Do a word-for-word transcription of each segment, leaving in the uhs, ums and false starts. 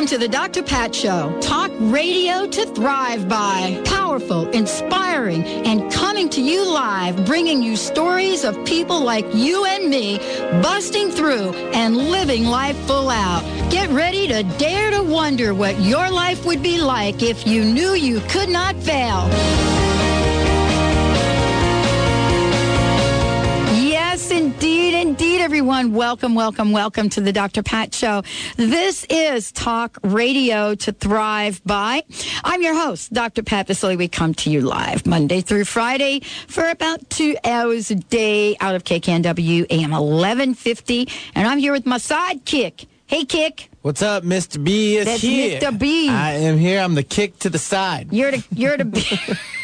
Welcome to the Doctor Pat Show. Talk radio to thrive by. Powerful, inspiring, and coming to you live, bringing you stories of people like you and me, busting through and living life full out. Get ready to dare to wonder what your life would be like if you knew you could not fail. Yes, indeed, indeed, everyone. Welcome, welcome, welcome to the Doctor Pat Show. This is Talk Radio to Thrive By. I'm your host, Doctor Pat Vasily. We come to you live Monday through Friday for about two hours a day out of K K N W A M eleven fifty. And I'm here with my sidekick. Hey, Kick. What's up, Mister B is That's here. Mister B. I am here. I'm the kick to the side. You're the, you're the B.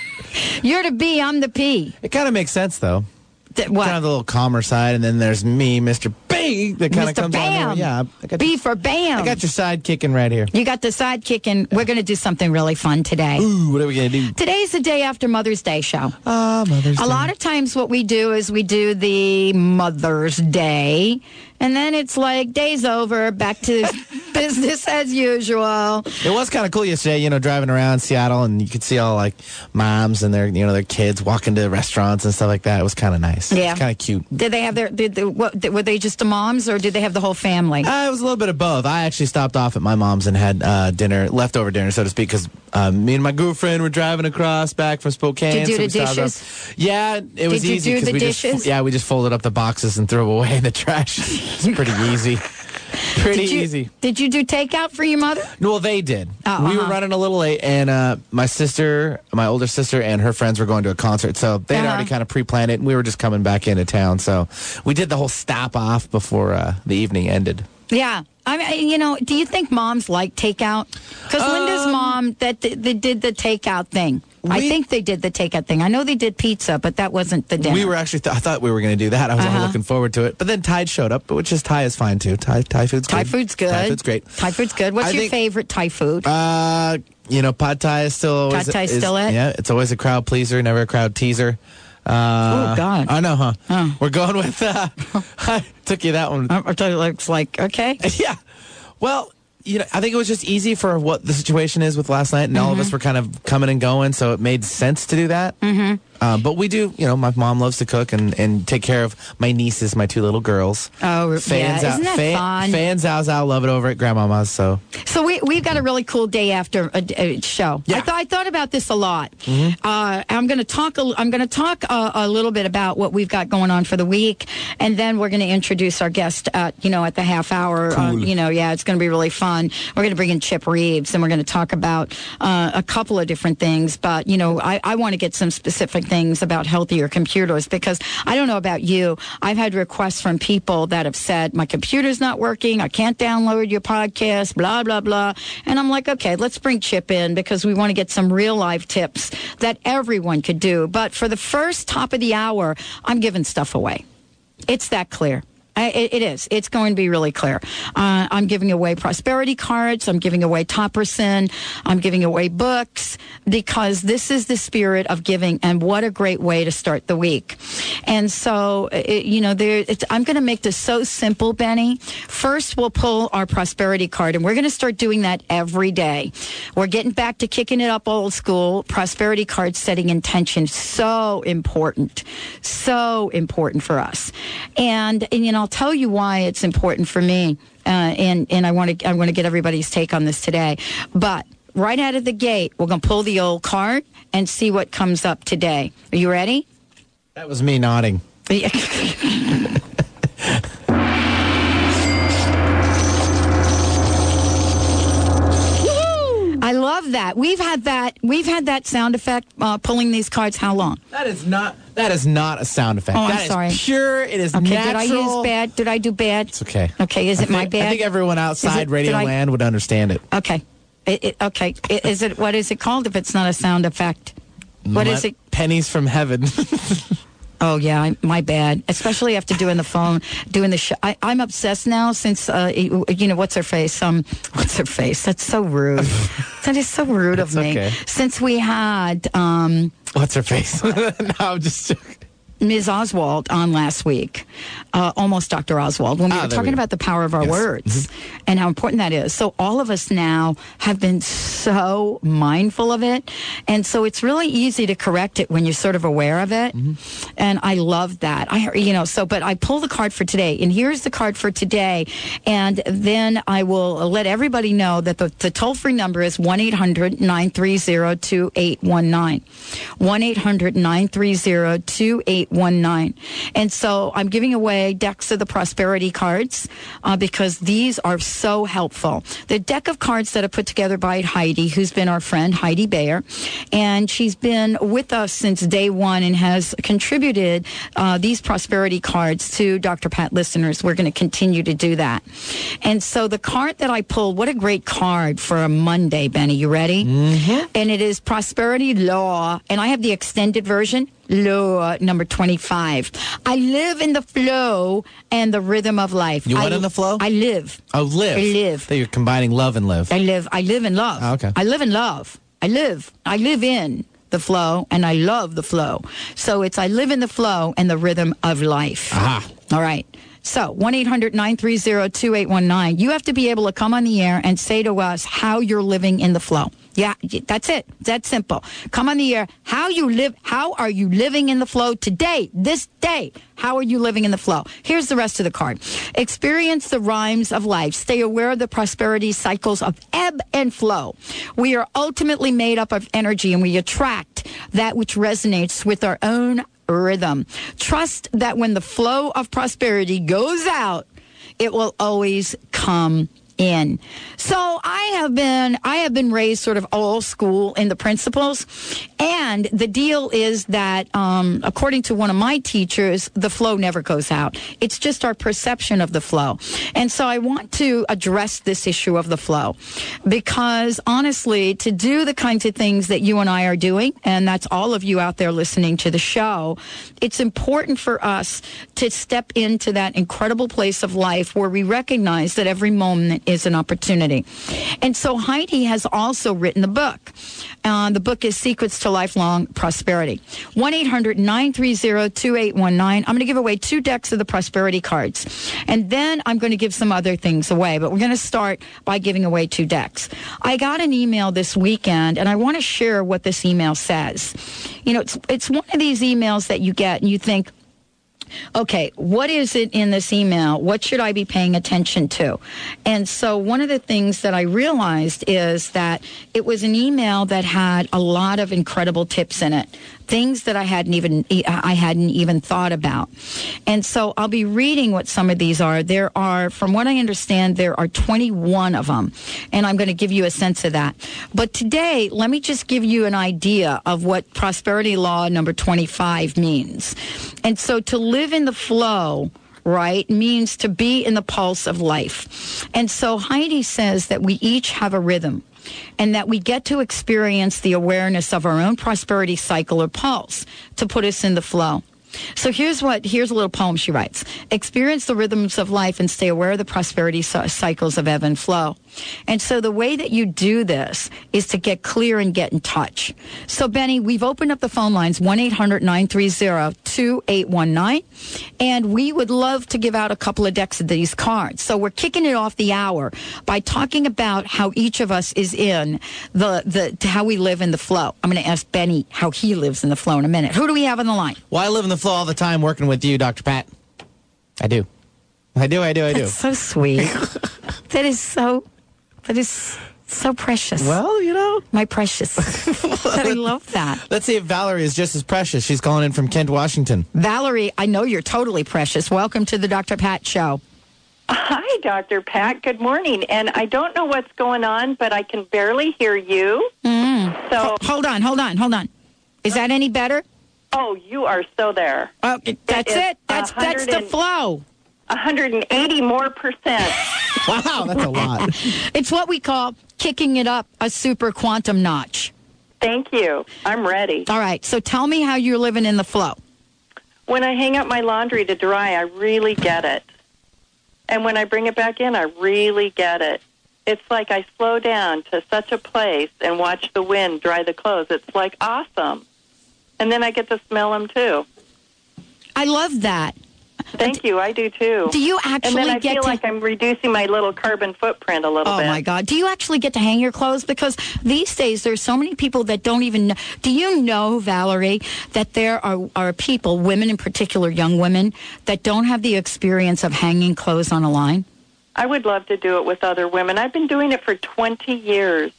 You're the B, I'm the P. It kind of makes sense, though. Th- what? Kind of the little calmer side, and then there's me, Mister B, that kind of Mister comes Bam. on there. Yeah, I got B you, for Bam. I got your side kicking right here. You got the sidekick, and we're going to do something really fun today. Ooh, what are we going to do? Today's the day after Mother's Day show. Ah, Mother's Day. A lot of times what we do is we do the Mother's Day, and then it's like, day's over, back to business as usual. It was kind of cool yesterday, you know, driving around Seattle, and you could see all, like, moms and their, you know, their kids walking to restaurants and stuff like that. It was kind of nice. Yeah. It was kind of cute. Did they have their, did the, what, were they just the moms, or did they have the whole family? Uh, it was a little bit of both. I actually stopped off at my mom's and had uh, dinner, leftover dinner, so to speak, because uh, me and my girlfriend were driving across back from Spokane. Did you do so we the stopped dishes? off. Yeah, it was Did you easy do because the we dishes? just yeah we just folded up the boxes and threw them away in the trash. It's pretty easy. Pretty Did you, easy. Did you do takeout for your mother? No, well, they did. Oh, we were uh-huh. running a little late, and uh, my sister, my older sister, and her friends were going to a concert, so they had Uh-huh. already kind of pre-planned it, and we were just coming back into town, so we did the whole stop off before uh, the evening ended. Yeah. I mean, you know, do you think moms like takeout? Because Um, Linda's mom, that they did the takeout thing. I we- think they did the takeout thing. I know they did pizza, but that wasn't the dinner. We were actually, th- I thought we were going to do that. I was Uh-huh. all looking forward to it. But then Tide showed up, which is Thai is fine too. Thai, Thai food's good. Thai food's good. Thai food's great. Thai food's good. What's I your think- favorite Thai food? Uh, you know, Pad Thai is still always. Pad Thai is is- still it? Yeah, it's always a crowd pleaser, never a crowd teaser. Uh, Oh, God. I know, huh? Oh. We're going with. Uh, I took you that one. I I thought it looks like, okay. Yeah. Well, you know, I think it was just easy for what the situation is with last night, and all of Mm-hmm. us were kind of coming and going, so it made sense to do that. Mm-hmm. Uh, but we do, you know, my mom loves to cook and, and take care of my nieces, my two little girls. Oh, Fans yeah. out, Isn't that fan, fun? Fans Zao Zao love it over at Grandmama's, so. So we, we've got a really cool day after a, a show. Yeah. I, th- I thought about this a lot. Mm-hmm. Uh, I'm going to talk. A, I'm going to talk a, a little bit about what we've got going on for the week, and then we're going to introduce our guest. At, you know, at the half hour. Uh, Cool. you know, yeah, it's going to be really fun. We're going to bring in Chip Reeves, and we're going to talk about uh, a couple of different things. But you know, I, I want to get some specific things about healthier computers, because I don't know about you. I've had requests from people that have said my computer's not working. I can't download your podcast. Blah blah blah. And I'm like, okay, let's bring Chip in, because we want to get some real life tips that everyone could do. But for the first top of the hour, I'm giving stuff away. It's that clear. I, it, it is. It's going to be really clear. Uh, I'm giving away prosperity cards. I'm giving away Topperson. I'm giving away books, because this is the spirit of giving, and what a great way to start the week. And so, it, you know, there. It's, I'm going to make this so simple, Benny. First, we'll pull our prosperity card, and we're going to start doing that every day. We're getting back to kicking it up old school. Prosperity card setting intention, so important, so important for us. And, and you know, I'll tell you why it's important for me, uh, and and I want to I want to get everybody's take on this today. But right out of the gate, we're going to pull the old card and see what comes up today. Are you ready? That was me nodding. I love that. We've had that. We've had that sound effect uh, pulling these cards. How long? That is not. That is not a sound effect. Oh, I'm That is sorry. pure. It is Okay. natural. Did I use bad? Did I do bad? It's okay. Okay. Is I it my think- bad? I think everyone outside it- Radio did I- Land would understand it. Okay. It, it, okay. I- Is it, what is it called if it's not a sound effect? What is it? Pennies from heaven. Oh, yeah, I, my bad. Especially after doing the phone, doing the show. I, I'm obsessed now since, uh, you you know, what's her face? Um, what's her face? That's so rude. That is so rude of It's me. okay. Since we had, um, What's her face? No, I'm just joking. Miz Oswald on last week, uh, almost Doctor Oswald, when we ah, were talking we about the power of our yes. words mm-hmm. and how important that is. So all of us now have been so mindful of it. And so it's really easy to correct it when you're sort of aware of it. Mm-hmm. And I love that. I, you know, so, but I pull the card for today, and here's the card for today. And then I will let everybody know that the, the toll-free number is one eight hundred nine three zero two eight one nine. one eight hundred nine three zero two eight one nine. And so I'm giving away decks of the prosperity cards uh, because these are so helpful. The deck of cards that are put together by Heidi, who's been our friend, Heidi Bayer, and she's been with us since day one and has contributed uh, these prosperity cards to Doctor Pat listeners. We're going to continue to do that. And so the card that I pulled, what a great card for a Monday, Benny. You ready? Mm-hmm. And it is Prosperity Law, and I have the extended version. Law number twenty-five. I live in the flow and the rhythm of life. You what I, in the flow? I live. Oh, live. I live. So you're combining love and live. I live. I live in love. Oh, okay. I live in love. I live. I live in the flow, and I love the flow. So it's I live in the flow and the rhythm of life. Aha. All right. So one eight hundred nine three zero two eight one nine. You have to be able to come on the air and say to us how you're living in the flow. Yeah, that's it. That's simple. Come on the air. How you live? How are you living in the flow today? This day. How are you living in the flow? Here's the rest of the card. Experience the rhymes of life. Stay aware of the prosperity cycles of ebb and flow. We are ultimately made up of energy, and we attract that which resonates with our own rhythm. Trust that when the flow of prosperity goes out, it will always come in. So I have been I have been raised sort of old school in the principles, and the deal is that um, according to one of my teachers, the flow never goes out. It's just our perception of the flow. And so I want to address this issue of the flow, because honestly, to do the kinds of things that you and I are doing, and that's all of you out there listening to the show, it's important for us to step into that incredible place of life where we recognize that every moment is an opportunity. And so Heidi has also written the book. Uh, the book is Secrets to Lifelong Prosperity. one eight hundred nine three zero two eight one nine. I'm going to give away two decks of the prosperity cards. And then I'm going to give some other things away. But we're going to start by giving away two decks. I got an email this weekend, and I want to share what this email says. You know, it's, it's one of these emails that you get, and you think, okay, what is it in this email? What should I be paying attention to? And so one of the things that I realized is that it was an email that had a lot of incredible tips in it, things that I hadn't even I hadn't even thought about. And so I'll be reading what some of these are. There are, from what I understand, there are twenty-one of them, and I'm going to give you a sense of that. But today, let me just give you an idea of what Prosperity Law number twenty-five means. And so to live in the flow, right, means to be in the pulse of life. And so Heidi says that we each have a rhythm, and that we get to experience the awareness of our own prosperity cycle or pulse to put us in the flow. So here's what, here's a little poem she writes. Experience the rhythms of life and stay aware of the prosperity cycles of ebb and flow. And so the way that you do this is to get clear and get in touch. So Benny, we've opened up the phone lines, one eight hundred nine three zero two eight one nine, and we would love to give out a couple of decks of these cards. So we're kicking it off the hour by talking about how each of us is in the, the how we live in the flow. I'm going to ask Benny how he lives in the flow in a minute. Who do we have on the line? Well, I live in the flow all the time working with you, Doctor Pat. I do. I do, I do, I do. That's so sweet. That is so, that is so precious. Well, you know. My precious. I love that. Let's see if Valerie is just as precious. She's calling in from Kent, Washington. Valerie, I know you're totally precious. Welcome to the Doctor Pat Show. Hi, Doctor Pat. Good morning. And I don't know what's going on, but I can barely hear you. Mm. So Ho- hold on, hold on, hold on. Is that any better? Oh, you are so there. Oh, that's it. That's that's the flow. one hundred eighty more percent. Wow, that's a lot. It's what we call kicking it up a super quantum notch. Thank you. I'm ready. All right. So tell me how you're living in the flow. When I hang up my laundry to dry, I really get it. And when I bring it back in, I really get it. It's like I slow down to such a place and watch the wind dry the clothes. It's like awesome. And then I get to smell them, too. I love that. Thank you. I do too. Do you actually and then I get feel to... like I'm reducing my little carbon footprint a little oh bit. Oh, my God. Do you actually get to hang your clothes? Because these days there's so many people that don't even know. Do you know, Valerie, that there are, are people, women in particular, young women, that don't have the experience of hanging clothes on a line? I would love to do it with other women. I've been doing it for twenty years.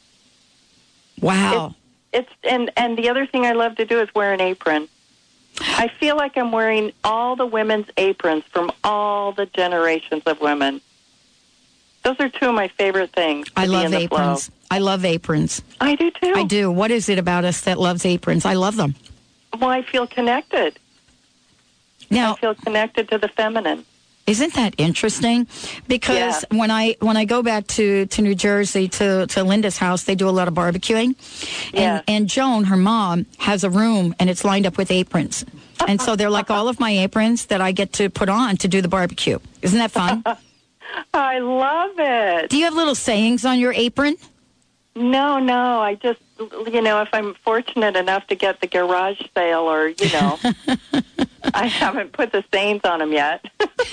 Wow. It's, it's and, and the other thing I love to do is wear an apron. I feel like I'm wearing all the women's aprons from all the generations of women. Those are two of my favorite things. I love be in the aprons. flow. I love aprons. I do too. I do. What is it about us that loves aprons? I love them. Well, I feel connected. Now, I feel connected to the feminine. Isn't that interesting? Because yeah. when I when I go back to, to New Jersey to, to Linda's house, they do a lot of barbecuing. And, yeah. and Joan, her mom, has a room and it's lined up with aprons. And so they're like all of my aprons that I get to put on to do the barbecue. Isn't that fun? I love it. Do you have little sayings on your apron? No, no. I just, you know, if I'm fortunate enough to get the garage sale or, you know, I haven't put the stains on them yet.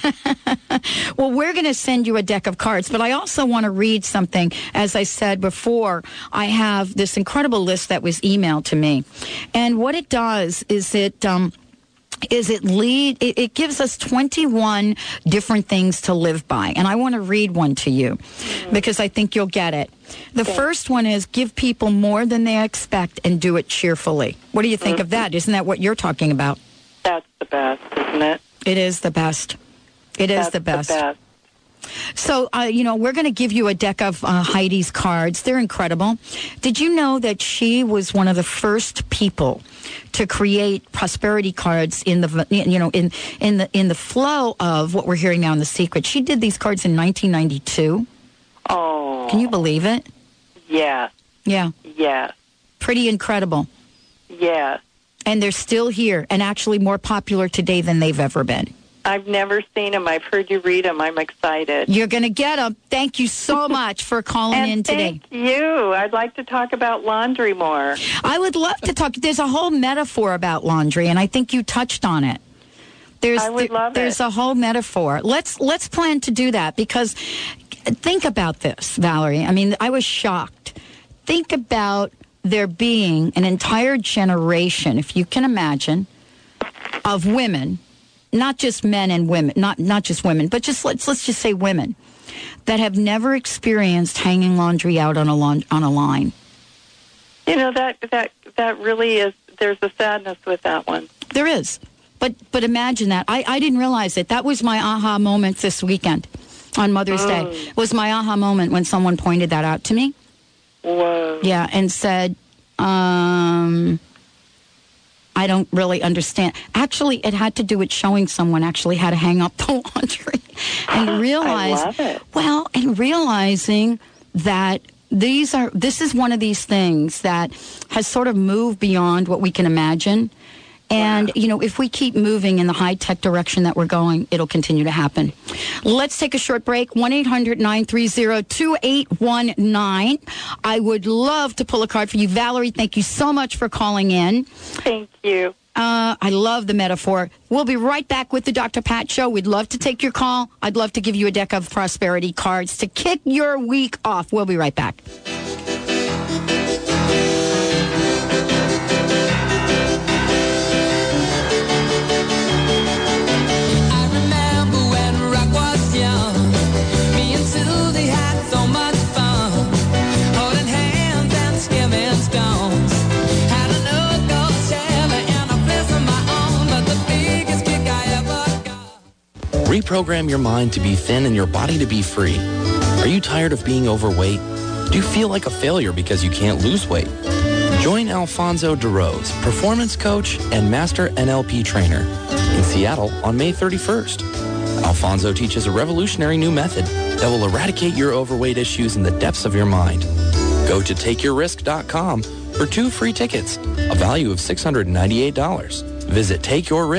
Well, we're going to send you a deck of cards, but I also want to read something. As I said before, I have this incredible list that was emailed to me. And what it does is it... Um, is it lead it, it gives us twenty-one different things to live by, and I want to read one to you mm-hmm. because I think you'll get it. The okay. first one is give people more than they expect and do it cheerfully. What do you think mm-hmm. of that? Isn't that what you're talking about? That's the best, isn't it? It is the best. It That's is the best. The best. So, uh, you know, we're going to give you a deck of uh, Heidi's cards. They're incredible. Did you know that she was one of the first people to create prosperity cards in the, you know, in in the in the flow of what we're hearing now in The Secret? She did these cards in nineteen ninety-two. Oh. Can you believe it? Yeah. Yeah. Yeah. Pretty incredible. Yeah. And they're still here and actually more popular today than they've ever been. I've never seen them. I've heard you read them. I'm excited. You're going to get them. Thank you so much for calling and in today. Thank you. I'd like to talk about laundry more. I would love to talk. There's a whole metaphor about laundry, and I think you touched on it. There's, I would there, love there's it. a whole metaphor. Let's let's plan to do that because think about this, Valerie. I mean, I was shocked. Think about there being an entire generation, if you can imagine, of women. Not just men and women, not not just women, but just let's let's just say women that have never experienced hanging laundry out on a lawn, on a line. You know that that that really is. There's a sadness with that one. There is, but but imagine that. I, I didn't realize it. That was my aha moment this weekend on Mother's mm. Day. It was my aha moment when someone pointed that out to me. Whoa. Yeah, and said, um. I don't really understand. Actually, it had to do with showing someone actually how to hang up the laundry and realize, I love it. well, and realizing that these are, this is one of these things that has sort of moved beyond what we can imagine. And, wow. you know, if we keep moving in the high-tech direction that we're going, it'll continue to happen. Let's take a short break. one eight hundred nine three zero two eight one nine. I would love to pull a card for you. Valerie, thank you so much for calling in. Thank you. Uh, I love the metaphor. We'll be right back with the Doctor Pat Show. We'd love to take your call. I'd love to give you a deck of prosperity cards to kick your week off. We'll be right back. Reprogram your mind to be thin and your body to be free. Are you tired of being overweight? Do you feel like a failure because you can't lose weight? Join Alfonso DeRose, performance coach and master N L P trainer, in Seattle on May thirty-first. Alfonso teaches a revolutionary new method that will eradicate your overweight issues in the depths of your mind. Go to take your risk dot com for two free tickets, a value of six hundred ninety-eight dollars. Visit take your risk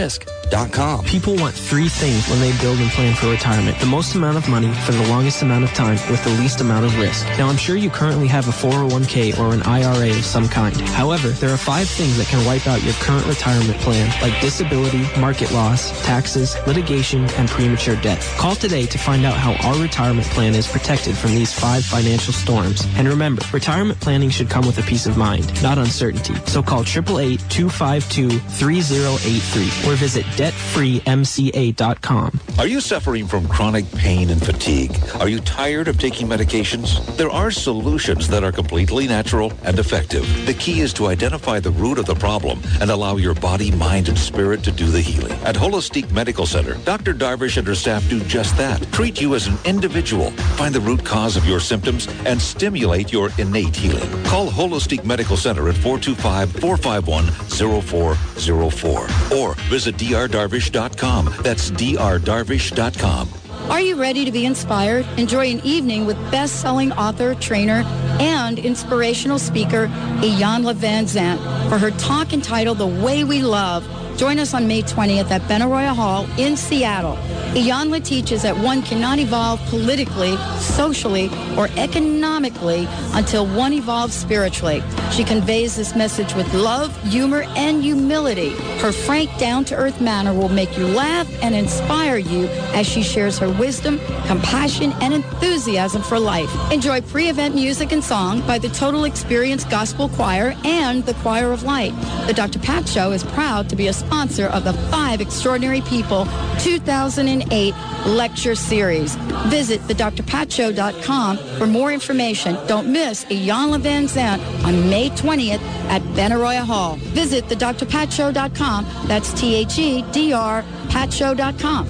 dot com. People want three things when they build and plan for retirement. The most amount of money for the longest amount of time with the least amount of risk. Now, I'm sure you currently have a four oh one k or an I R A of some kind. However, there are five things that can wipe out your current retirement plan, like disability, market loss, taxes, litigation, and premature death. Call today to find out how our retirement plan is protected from these five financial storms. And remember, retirement planning should come with a peace of mind, not uncertainty. So call eight eight eight, two five two, three oh eight three or visit debt free m c a dot com. Are you suffering from chronic pain and fatigue? Are you tired of taking medications? There are solutions that are completely natural and effective. The key is to identify the root of the problem and allow your body, mind, and spirit to do the healing. At Holistic Medical Center, Doctor Darvish and her staff do just that. Treat you as an individual, find the root cause of your symptoms, and stimulate your innate healing. Call Holistic Medical Center at four two five, four five one, zero four zero four or visit d r darvish dot com. That's d r darvish dot com. Are you ready to be inspired? Enjoy an evening with best-selling author, trainer, and inspirational speaker, Iyanla Vanzant, for her talk entitled The Way We Love. Join us on May twentieth at Benaroya Hall in Seattle. Iyanla teaches that one cannot evolve politically, socially, or economically until one evolves spiritually. She conveys this message with love, humor, and humility. Her frank, down-to-earth manner will make you laugh and inspire you as she shares her wisdom, compassion, and enthusiasm for life. Enjoy pre-event music and song by the Total Experience Gospel Choir and the Choir of Light. The Doctor Pat Show is proud to be a sponsor of the Five Extraordinary People two thousand eight lecture series. Visit the dr pat show dot com for more information. Don't miss Iyanla Vanzant on May twentieth at Benaroya Hall. Visit the dr pat show dot com. That's T H E D R pat show dot com.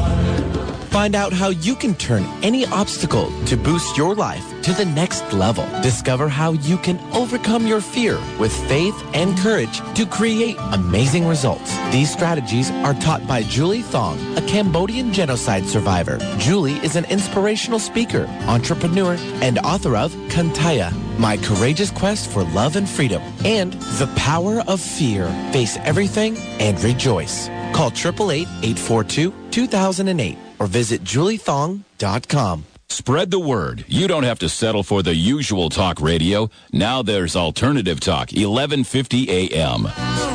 Find out how you can turn any obstacle to boost your life to the next level. Discover how you can overcome your fear with faith and courage to create amazing results. These strategies are taught by Julie Thong, a Cambodian genocide survivor. Julie is an inspirational speaker, entrepreneur, and author of Kantaya, My Courageous Quest for Love and Freedom, and The Power of Fear. Face everything and rejoice. Call eight eight eight, eight four two, two thousand eight or visit julie thong dot com. Spread the word. You don't have to settle for the usual talk radio. Now there's Alternative Talk, eleven fifty a m.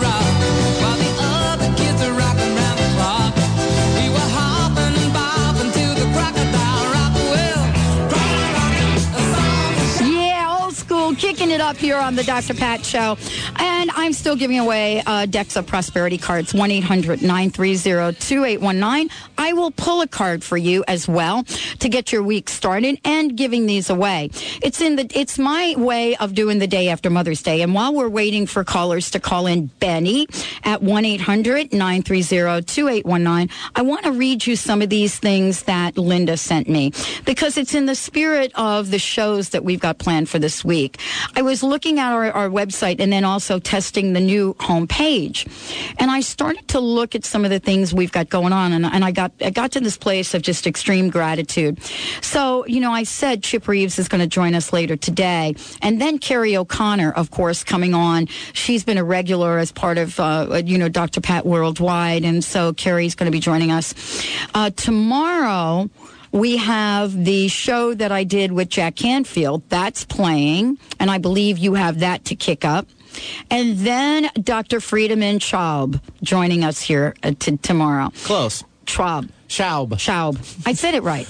Kicking it up here on the Doctor Pat Show. And I'm still giving away uh, decks of prosperity cards, one eight hundred, nine three zero, two eight one nine. I will pull a card for you as well to get your week started and giving these away. It's in the. It's my way of doing the day after Mother's Day. And while we're waiting for callers to call in Benny at one eight hundred, nine three zero, two eight one nine, I want to read you some of these things that Linda sent me because it's in the spirit of the shows that we've got planned for this week. I was looking at our, our website and then also testing the new homepage. And I started to look at some of the things we've got going on, and, and I got I got to this place of just extreme gratitude. So, you know, I said Chip Reeves is going to join us later today. And then Carrie O'Connor, of course, coming on. She's been a regular as part of, uh, you know, Doctor Pat Worldwide. And so Carrie's going to be joining us. Uh, tomorrow, we have the show that I did with Jack Canfield. That's playing, and I believe you have that to kick up. And then Doctor Friedemann Schaub joining us here uh, t- tomorrow. Close. Schwab. Schaub. Schaub. I said it right.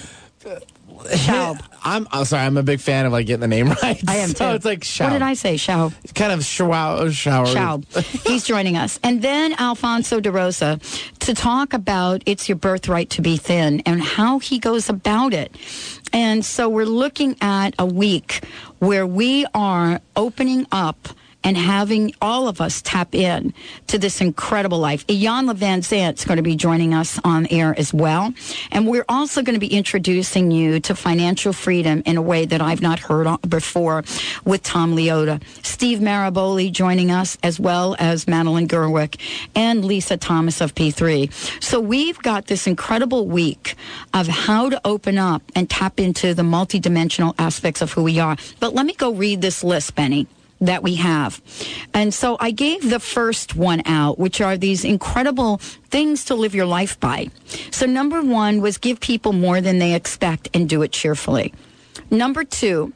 Schaub. I'm, I'm sorry. I'm a big fan of like getting the name right. I am so too. It's like Schaub. What did I say? Schaub. It's kind of shower. Shower. Schaub. He's joining us, and then Alfonso De Rosa to talk about "It's Your Birthright to Be Thin" and how he goes about it. And so we're looking at a week where we are opening up and having all of us tap in to this incredible life. Iyanla Vanzant is going to be joining us on air as well. And we're also going to be introducing you to financial freedom in a way that I've not heard before with Tom Leota. Steve Maraboli joining us, as well as Madeline Gerwick and Lisa Thomas of P three. So we've got this incredible week of how to open up and tap into the multidimensional aspects of who we are. But let me go read this list, Benny. that we have. And so I gave the first one out, which are these incredible things to live your life by. So number one was give people more than they expect and do it cheerfully. Number two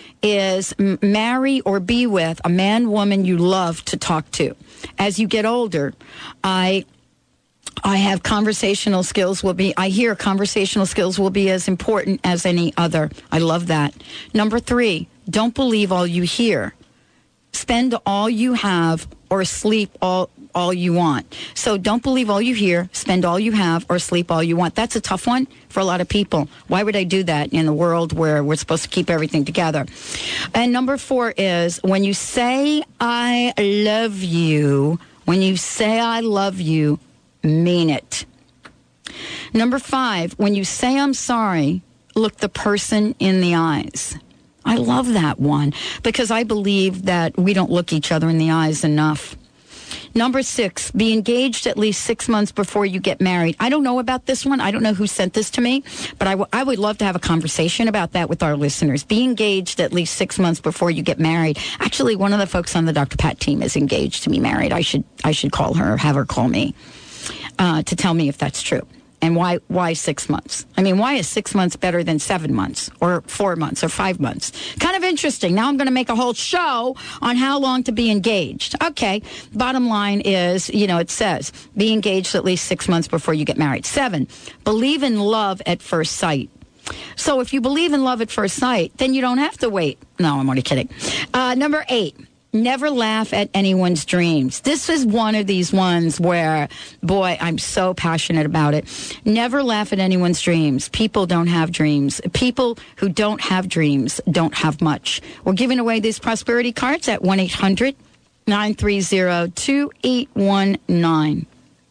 is m- marry or be with a man, woman you love to talk to. As you get older, I... I have conversational skills will be, I hear conversational skills will be as important as any other. I love that. Number three, don't believe all you hear. Spend all you have or sleep all, all you want. So don't believe all you hear, spend all you have, or sleep all you want. That's a tough one for a lot of people. Why would I do that in a world where we're supposed to keep everything together? And number four is when you say, I love you, when you say, I love you, mean it. Number five, when you say I'm sorry, look the person in the eyes. I love that one because I believe that we don't look each other in the eyes enough. Number six, be engaged at least six months before you get married. I don't know about this one. I don't know who sent this to me, but I, w- I would love to have a conversation about that with our listeners. Be engaged at least six months before you get married. Actually, one of the folks on the Doctor Pat team is engaged to be married. I should I should call her or have her call me. Uh, to tell me if that's true. And why why six months? I mean, why is six months better than seven months or four months or five months? Kind of interesting. Now I'm going to make a whole show on how long to be engaged. Okay. Bottom line is, you know, it says be engaged at least six months before you get married. Seven, believe in love at first sight. So if you believe in love at first sight, then you don't have to wait. No, I'm only kidding. Uh, number eight. Never laugh at anyone's dreams. This is one of these ones where, boy, I'm so passionate about it. Never laugh at anyone's dreams. People don't have dreams. People who don't have dreams don't have much. We're giving away these prosperity cards at one eight hundred nine three zero two eight one nine.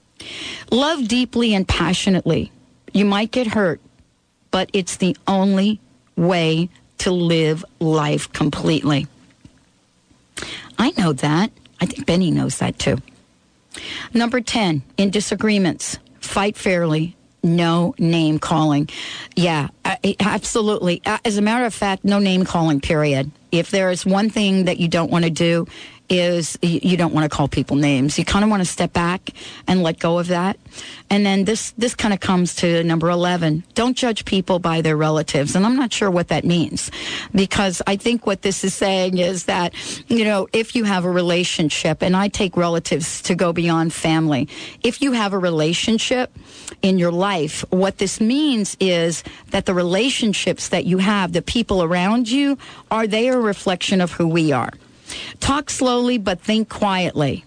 Love deeply and passionately. You might get hurt, but it's the only way to live life completely. I know that. I think Benny knows that too. Number ten, in disagreements, fight fairly, no name calling. Yeah, absolutely. As a matter of fact, no name calling, period. If there is one thing that you don't want to do is you don't want to call people names. You kind of want to step back and let go of that. And then this, this kind of comes to number eleven. Don't judge people by their relatives. And I'm not sure what that means because I think what this is saying is that, you know, if you have a relationship, and I take relatives to go beyond family, if you have a relationship in your life, what this means is that the relationships that you have, the people around you, are they a reflection of who we are? Talk slowly, but think quietly.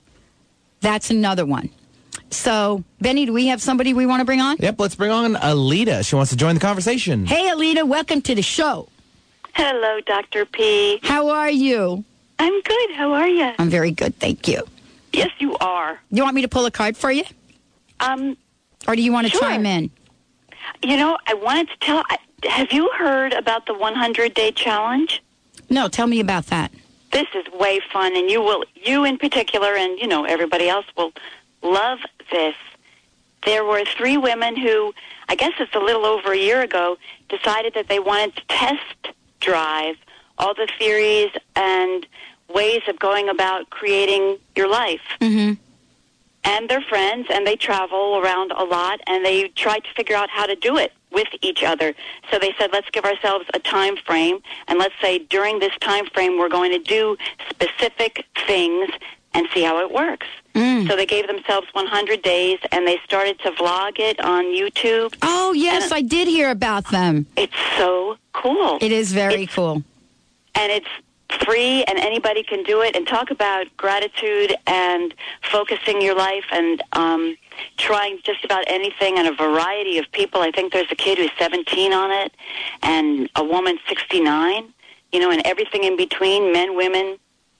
That's another one. So, Benny, do we have somebody we want to bring on? Yep, let's bring on Alita. She wants to join the conversation. Hey, Alita, welcome to the show. Hello, Doctor P. How are you? I'm good. How are you? I'm very good, thank you. Yes, you are. You want me to pull a card for you? Um, Or do you want to sure. chime in? You know, I wanted to tell, have you heard about the one hundred day challenge? No, tell me about that. This is way fun, and you will, you in particular, and, you know, everybody else will love this. There were three women who, I guess it's a little over a year ago, decided that they wanted to test drive all the theories and ways of going about creating your life. Mm-hmm. And they're friends, and they travel around a lot, and they tried to figure out how to do it with each other. So they said, let's give ourselves a time frame, and let's say during this time frame we're going to do specific things and see how it works. Mm. So they gave themselves one hundred days, and they started to vlog it on YouTube. Oh, yes, I did hear about them. It's so cool. It is very it's, cool. And it's free, and anybody can do it. And talk about gratitude and focusing your life and um, trying just about anything and a variety of people. I think there's a kid who's seventeen on it and a woman sixty-nine, you know, and everything in between, men, women.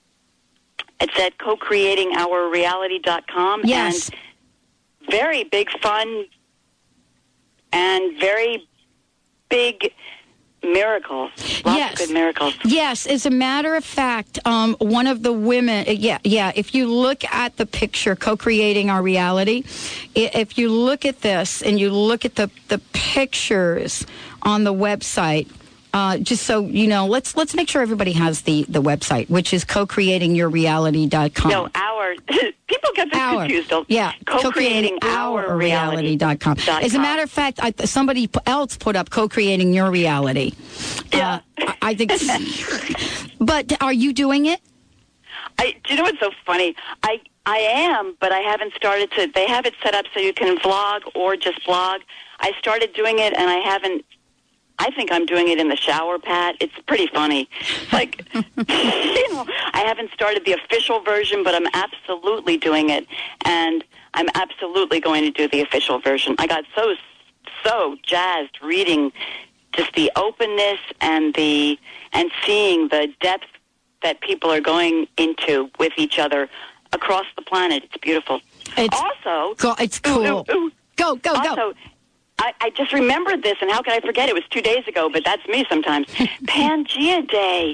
It's at co creating our reality dot com. Yes. And very big fun and very big miracles. Lots yes. of good miracles. Yes, as a matter of fact, um, one of the women, yeah, yeah, if you look at the picture, Co-Creating Our Reality, if you look at this and you look at the, the pictures on the website, Uh, just so you know, let's let's make sure everybody has the, the website, which is co creating your reality dot com. No, our. People get this Our. confused. Don't- Yeah, co creating our reality dot com. As a matter of fact, I, somebody else put up co-creating your reality. Yeah. Uh, I, I think. But are you doing it? I, do you know what's so funny? I I am, but I haven't started to. They have it set up so you can vlog or just blog. I started doing it, and I haven't. I think I'm doing it in the shower, Pat. It's pretty funny. Like, you know, I haven't started the official version, but I'm absolutely doing it, and I'm absolutely going to do the official version. I got so so jazzed reading just the openness and the and seeing the depth that people are going into with each other across the planet. It's beautiful. It's also, go, it's cool. Ooh, ooh, ooh. Go, go, also, go. I, I just remembered this, and how could I forget? It was two days ago, but that's me sometimes. Pangea Day.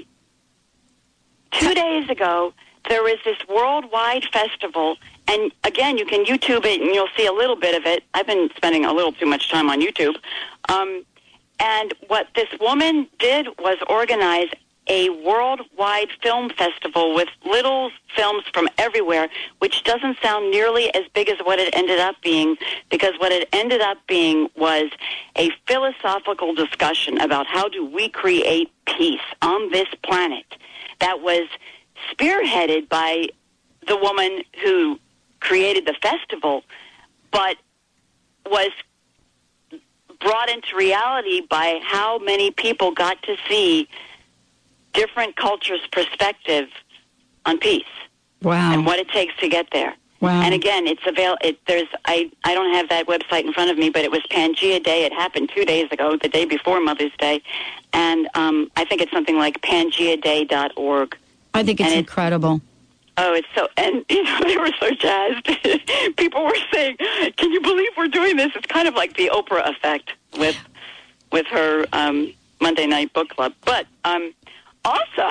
Two days ago, there was this worldwide festival, and again, you can YouTube it, and you'll see a little bit of it. I've been spending a little too much time on YouTube. Um, and what this woman did was organize a worldwide film festival with little films from everywhere, which doesn't sound nearly as big as what it ended up being, because what it ended up being was a philosophical discussion about how do we create peace on this planet that was spearheaded by the woman who created the festival, but was brought into reality by how many people got to see different cultures' perspective on peace. Wow. And what it takes to get there. Wow. And again, it's avail. It, there's I, I don't have that website in front of me, but it was Pangea Day. It happened two days ago, the day before Mother's Day, and um, I think it's something like pangea day dot org. I think it's and incredible. Oh, it's so, and you know, they were so jazzed. People were saying, "Can you believe we're doing this?" It's kind of like the Oprah effect with with her um, Monday Night Book Club, but. Um, Also,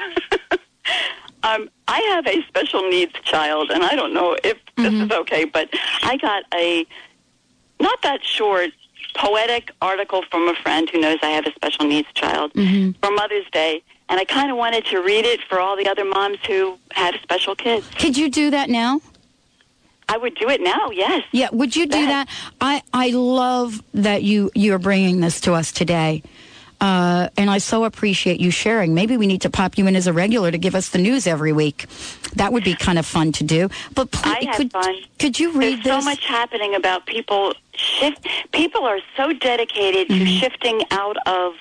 um, I have a special needs child, and I don't know if this Mm-hmm. is okay, but I got a not that short poetic article from a friend who knows I have a special needs child Mm-hmm. for Mother's Day, and I kind of wanted to read it for all the other moms who have special kids. Could you do that now? I would do it now, yes. Yeah, would you do That- that? I, I love that you, you're bringing this to us today. Uh, and I so appreciate you sharing. Maybe we need to pop you in as a regular to give us the news every week. That would be kind of fun to do. But please, I have could, fun. could you read There's this? so much happening about people shift. People are so dedicated Mm-hmm. to shifting out of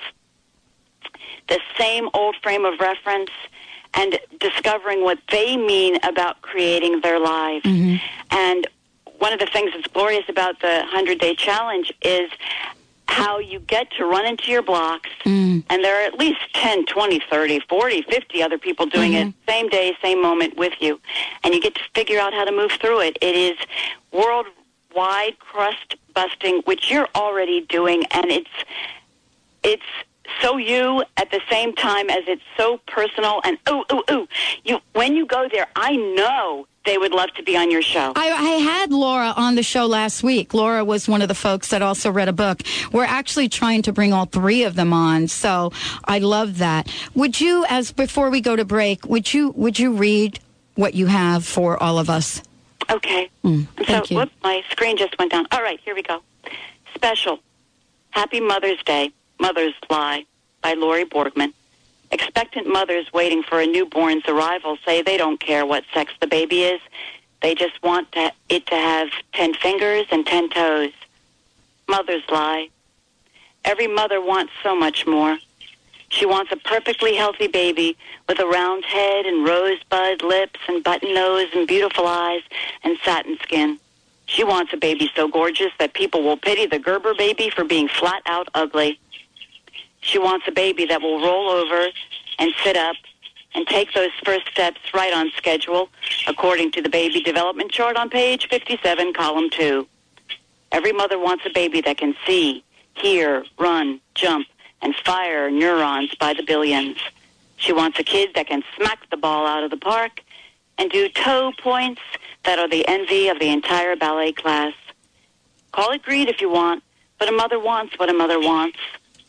the same old frame of reference and discovering what they mean about creating their lives. Mm-hmm. And one of the things that's glorious about the hundred-day challenge is how you get to run into your blocks, Mm. and there are at least ten, twenty, thirty, forty, fifty other people doing Mm-hmm. it same day, same moment with you, and you get to figure out how to move through it. It is worldwide crust busting, which you're already doing, and it's it's so you at the same time as it's so personal. And ooh, ooh, ooh, you when you go there, I know they would love to be on your show. I, I had Laura on the show last week. Laura was one of the folks that also read a book. We're actually trying to bring all three of them on, so I love that. Would you, as before we go to break, would you would you read what you have for all of us? Okay. Mm, so, thank you. whoops, my screen just went down. All right, here we go. Special. Happy Mother's Day, Mother's Lie, by Lori Borgman. Expectant mothers waiting for a newborn's arrival say they don't care what sex the baby is. They just want to, it to have ten fingers and ten toes. Mother's lie. Every mother wants so much more. She wants a perfectly healthy baby with a round head and rosebud lips and button nose and beautiful eyes and satin skin. She wants a baby so gorgeous that people will pity the Gerber baby for being flat out ugly. She wants a baby that will roll over and sit up and take those first steps right on schedule, according to the baby development chart on page fifty-seven, column two. Every mother wants a baby that can see, hear, run, jump, and fire neurons by the billions. She wants a kid that can smack the ball out of the park and do toe points that are the envy of the entire ballet class. Call it greed if you want, but a mother wants what a mother wants.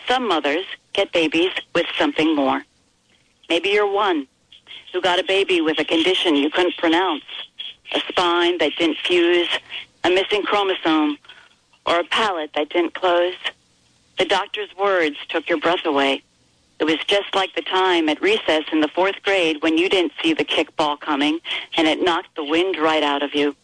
Some mothers get babies with something more. Maybe you're one who got a baby with a condition you couldn't pronounce, a spine that didn't fuse, a missing chromosome, or a palate that didn't close. The doctor's words took your breath away. It was just like the time at recess in the fourth grade when you didn't see the kickball coming and it knocked the wind right out of you.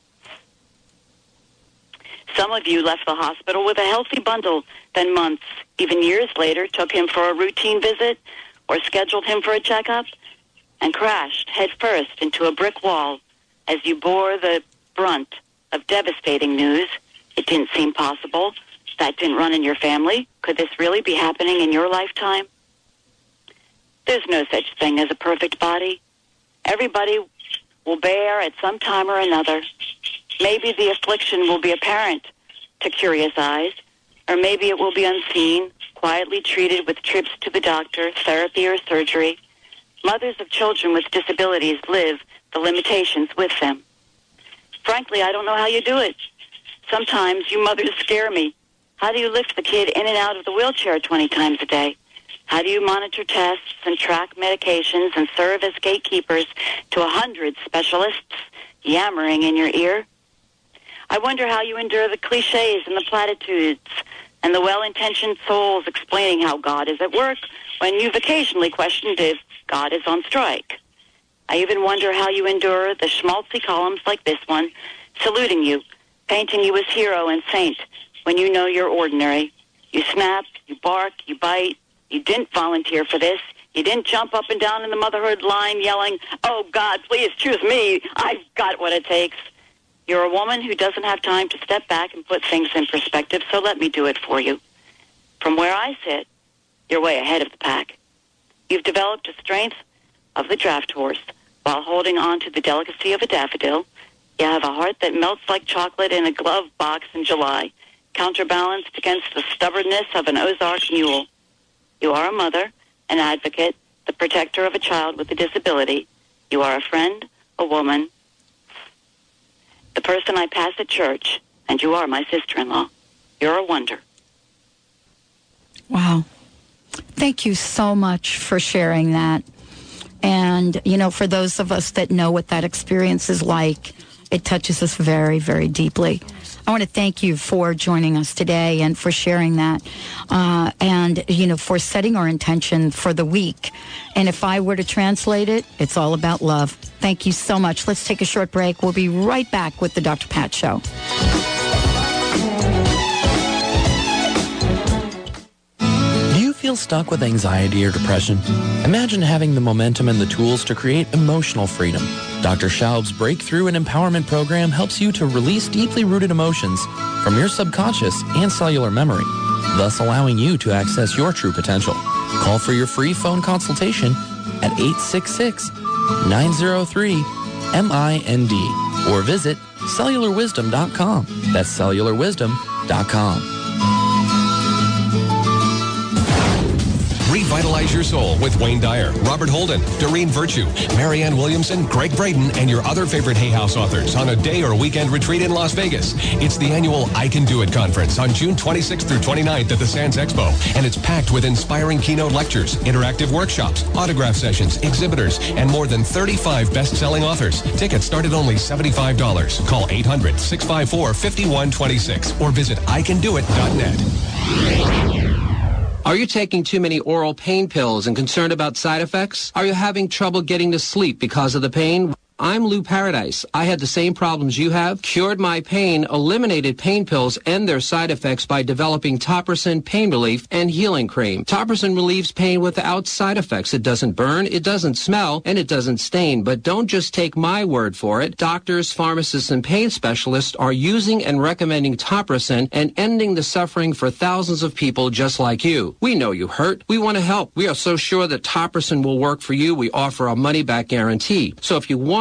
Some of you left the hospital with a healthy bundle, then months, even years later, took him for a routine visit or scheduled him for a checkup and crashed headfirst into a brick wall as you bore the brunt of devastating news. It didn't seem possible. That didn't run in your family. Could this really be happening in your lifetime? There's no such thing as a perfect body. Everybody will bear at some time or another. Maybe the affliction will be apparent to curious eyes, or maybe it will be unseen, quietly treated with trips to the doctor, therapy, or surgery. Mothers of children with disabilities live the limitations with them. Frankly, I don't know how you do it. Sometimes you mothers scare me. How do you lift the kid in and out of the wheelchair twenty times a day? How do you monitor tests and track medications and serve as gatekeepers to a hundred specialists yammering in your ear? I wonder how you endure the cliches and the platitudes and the well-intentioned souls explaining how God is at work when you've occasionally questioned if God is on strike. I even wonder how you endure the schmaltzy columns like this one, saluting you, painting you as hero and saint when you know you're ordinary. You snap, you bark, you bite. You didn't volunteer for this. You didn't jump up and down in the motherhood line yelling, "Oh, God, please choose me. I've got what it takes." You're a woman who doesn't have time to step back and put things in perspective, so let me do it for you. From where I sit, you're way ahead of the pack. You've developed a strength of the draft horse while holding on to the delicacy of a daffodil. You have a heart that melts like chocolate in a glove box in July, counterbalanced against the stubbornness of an Ozark mule. You are a mother, an advocate, the protector of a child with a disability. You are a friend, a woman, the person I pass at church, and you are my sister-in-law. You're a wonder. Wow. Thank you so much for sharing that. And, you know, for those of us that know what that experience is like, it touches us very, very deeply. I want to thank you for joining us today and for sharing that, uh, and, you know, for setting our intention for the week. And if I were to translate it, it's all about love. Thank you so much. Let's take a short break. We'll be right back with the Doctor Pat Show. Do you feel stuck with anxiety or depression? Imagine having the momentum and the tools to create emotional freedom. Doctor Schaub's Breakthrough and Empowerment Program helps you to release deeply rooted emotions from your subconscious and cellular memory, thus allowing you to access your true potential. Call for your free phone consultation at eight six six, nine zero three, M I N D or visit cellular wisdom dot com. That's cellular wisdom dot com. Revitalize your soul with Wayne Dyer, Robert Holden, Doreen Virtue, Marianne Williamson, Greg Braden, and your other favorite Hay House authors on a day or weekend retreat in Las Vegas. It's the annual I Can Do It conference on June twenty-sixth through twenty-ninth at the Sands Expo, and it's packed with inspiring keynote lectures, interactive workshops, autograph sessions, exhibitors, and more than thirty-five best-selling authors. Tickets start at only seventy-five dollars. Call eight hundred, six five four, five one two six or visit I can do it dot net. Are you taking too many oral pain pills and concerned about side effects? Are you having trouble getting to sleep because of the pain? I'm Lou Paradise. I had the same problems you have, cured my pain, eliminated pain pills and their side effects by developing Topricin Pain Relief and Healing Cream. Topricin relieves pain without side effects. It doesn't burn, it doesn't smell, and it doesn't stain. But don't just take my word for it. Doctors, pharmacists, and pain specialists are using and recommending Topricin and ending the suffering for thousands of people just like you. We know you hurt. We want to help. We are so sure that Topricin will work for you. We offer a money-back guarantee. So if you want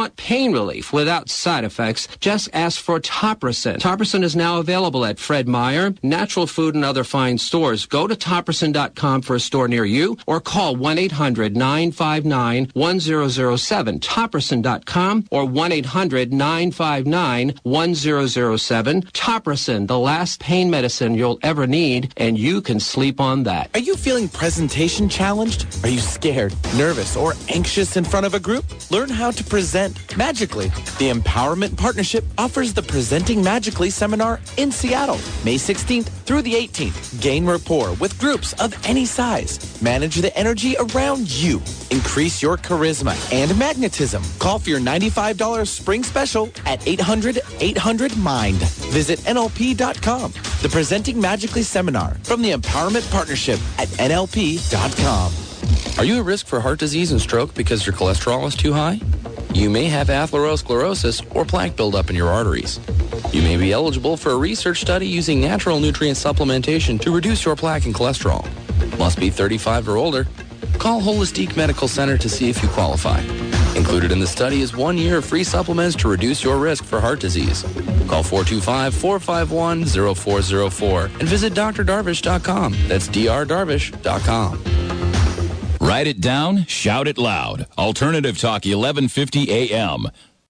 want pain relief without side effects, just ask for Topricin. Topricin is now available at Fred Meyer, Natural Food, and other fine stores. Go to Topricin dot com for a store near you or call one eight hundred nine five nine one zero zero seven. Topricin dot com or one eight hundred nine five nine one zero zero seven. Topricin, the last pain medicine you'll ever need, and you can sleep on that. Are you feeling presentation challenged? Are you scared, nervous, or anxious in front of a group? Learn how to present magically. The Empowerment Partnership offers the Presenting Magically seminar in Seattle, May sixteenth through the eighteenth. Gain rapport with groups of any size. Manage the energy around you. Increase your charisma and magnetism. Call for your ninety-five dollars spring special at eight hundred eight hundred mind. Visit N L P dot com. The Presenting Magically seminar from the Empowerment Partnership at N L P dot com. Are you at risk for heart disease and stroke because your cholesterol is too high? You may have atherosclerosis or plaque buildup in your arteries. You may be eligible for a research study using natural nutrient supplementation to reduce your plaque and cholesterol. Must be thirty-five or older. Call Holistic Medical Center to see if you qualify. Included in the study is one year of free supplements to reduce your risk for heart disease. Call four two five, four five one, zero four zero four and visit D R darvish dot com. That's D R darvish dot com. Write it down, shout it loud. Alternative Talk, eleven fifty A M.